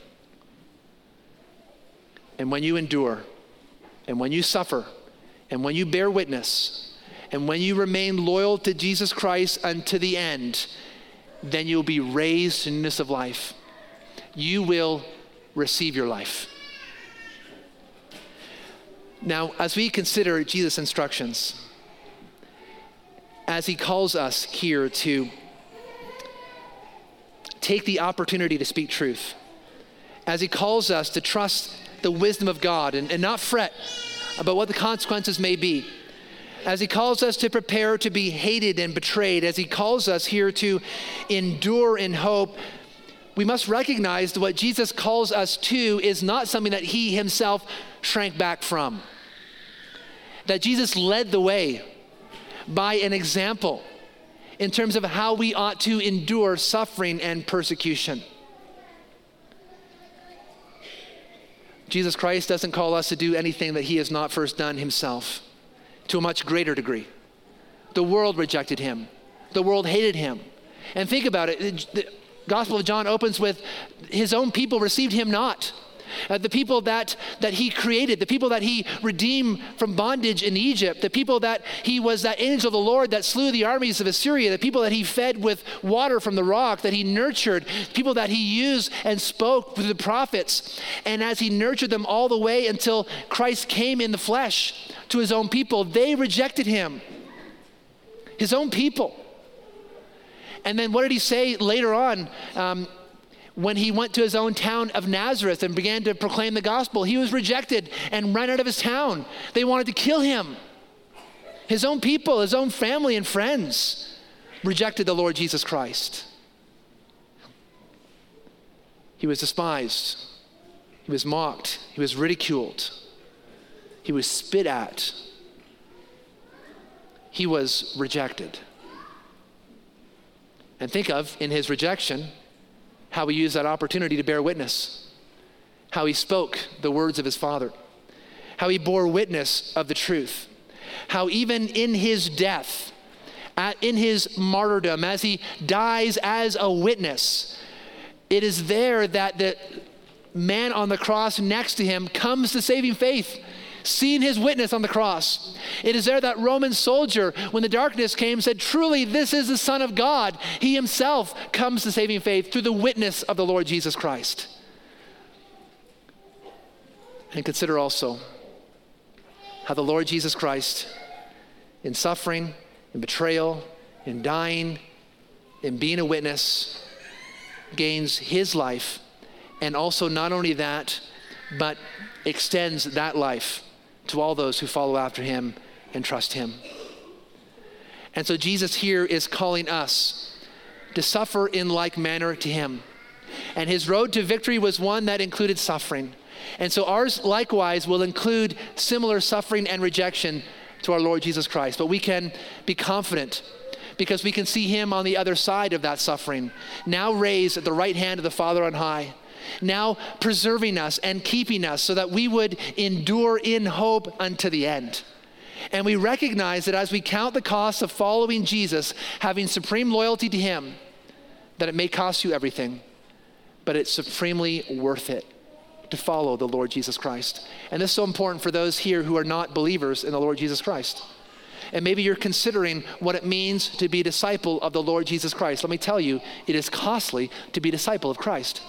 And when you endure, and when you suffer, and when you bear witness, and when you remain loyal to Jesus Christ unto the end, then you'll be raised to newness of life. You will receive your life. Now, as we consider Jesus' instructions, as he calls us here to take the opportunity to speak truth, as he calls us to trust the wisdom of God and, and not fret about what the consequences may be, as he calls us to prepare to be hated and betrayed, as he calls us here to endure in hope, we must recognize that what Jesus calls us to is not something that he himself shrank back from. That Jesus led the way by an example in terms of how we ought to endure suffering and persecution. Jesus Christ doesn't call us to do anything that he has not first done himself to a much greater degree. The world rejected him. The world hated him. And think about it. The Gospel of John opens with his own people received him not. Uh, the people that, that he created, the people that he redeemed from bondage in Egypt, the people that he was that angel of the Lord that slew the armies of Assyria, the people that he fed with water from the rock, that he nurtured, people that he used and spoke through the prophets. And as he nurtured them all the way until Christ came in the flesh to his own people, they rejected him. His own people. And then what did he say later on? Um, When he went to his own town of Nazareth and began to proclaim the gospel, he was rejected and ran out of his town. They wanted to kill him. His own people, his own family and friends rejected the Lord Jesus Christ. He was despised. He was mocked. He was ridiculed. He was spit at. He was rejected. And think of, in his rejection, how he used that opportunity to bear witness, how he spoke the words of his Father, how he bore witness of the truth, how even in his death, at, in his martyrdom, as he dies as a witness, it is there that the man on the cross next to him comes to saving faith, seeing his witness on the cross. It is there that Roman soldier, when the darkness came, said, truly, this is the Son of God. He himself comes to saving faith through the witness of the Lord Jesus Christ. And consider also how the Lord Jesus Christ, in suffering, in betrayal, in dying, in being a witness, gains his life, and also not only that, but extends that life to all those who follow after him and trust him. And so Jesus here is calling us to suffer in like manner to him. And his road to victory was one that included suffering. And so ours likewise will include similar suffering and rejection to our Lord Jesus Christ. But we can be confident because we can see him on the other side of that suffering, now raised at the right hand of the Father on high, now preserving us and keeping us so that we would endure in hope unto the end. And we recognize that as we count the cost of following Jesus, having supreme loyalty to him, that it may cost you everything, but it's supremely worth it to follow the Lord Jesus Christ. And this is so important for those here who are not believers in the Lord Jesus Christ. And maybe you're considering what it means to be a disciple of the Lord Jesus Christ. Let me tell you, it is costly to be a disciple of Christ.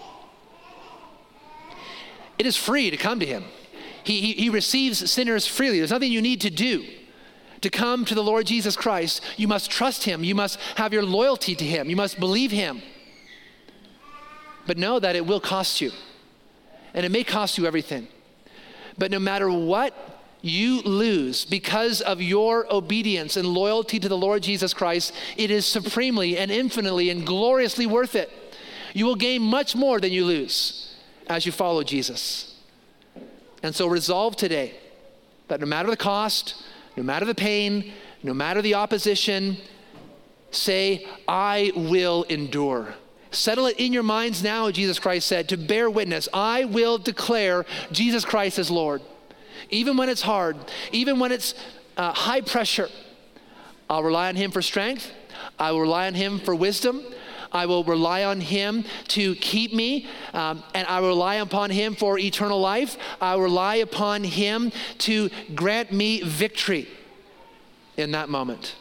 It is free to come to him. He, he, he receives sinners freely. There's nothing you need to do to come to the Lord Jesus Christ. You must trust him. You must have your loyalty to him. You must believe him. But know that it will cost you. And it may cost you everything. But no matter what you lose because of your obedience and loyalty to the Lord Jesus Christ, it is supremely and infinitely and gloriously worth it. You will gain much more than you lose as you follow Jesus. And so resolve today that no matter the cost, no matter the pain, no matter the opposition, say, I will endure. Settle it in your minds now, Jesus Christ said, to bear witness. I will declare Jesus Christ as Lord. Even when it's hard, even when it's uh, high pressure, I'll rely on him for strength. I will rely on him for wisdom. I will rely on him to keep me, um, and I will rely upon him for eternal life. I will rely upon him to grant me victory in that moment.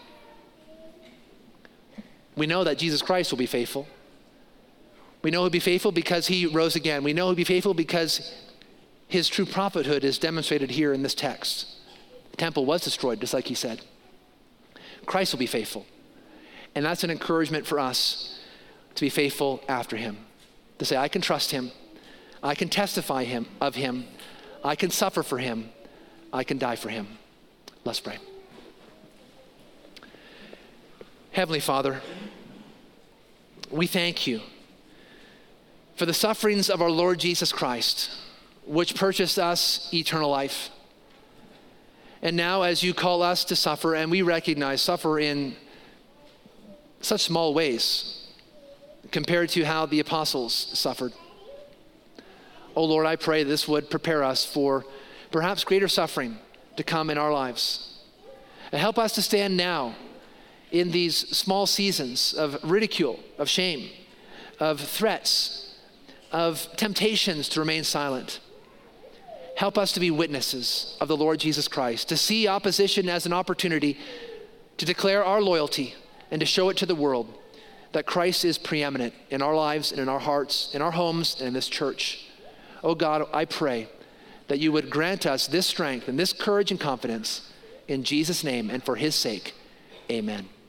We know that Jesus Christ will be faithful. We know he'll be faithful because he rose again. We know he'll be faithful because his true prophethood is demonstrated here in this text. The temple was destroyed, just like he said. Christ will be faithful. And that's an encouragement for us to be faithful after him. To say, I can trust him. I can testify him of him. I can suffer for him. I can die for him. Let's pray. Heavenly Father, we thank you for the sufferings of our Lord Jesus Christ, which purchased us eternal life. And now as you call us to suffer, and we recognize suffer in such small ways compared to how the apostles suffered. Oh Lord, I pray this would prepare us for perhaps greater suffering to come in our lives. And help us to stand now in these small seasons of ridicule, of shame, of threats, of temptations to remain silent. Help us to be witnesses of the Lord Jesus Christ, to see opposition as an opportunity to declare our loyalty and to show it to the world that Christ is preeminent in our lives and in our hearts, in our homes, and in this church. Oh God, I pray that you would grant us this strength and this courage and confidence in Jesus' name and for his sake. Amen.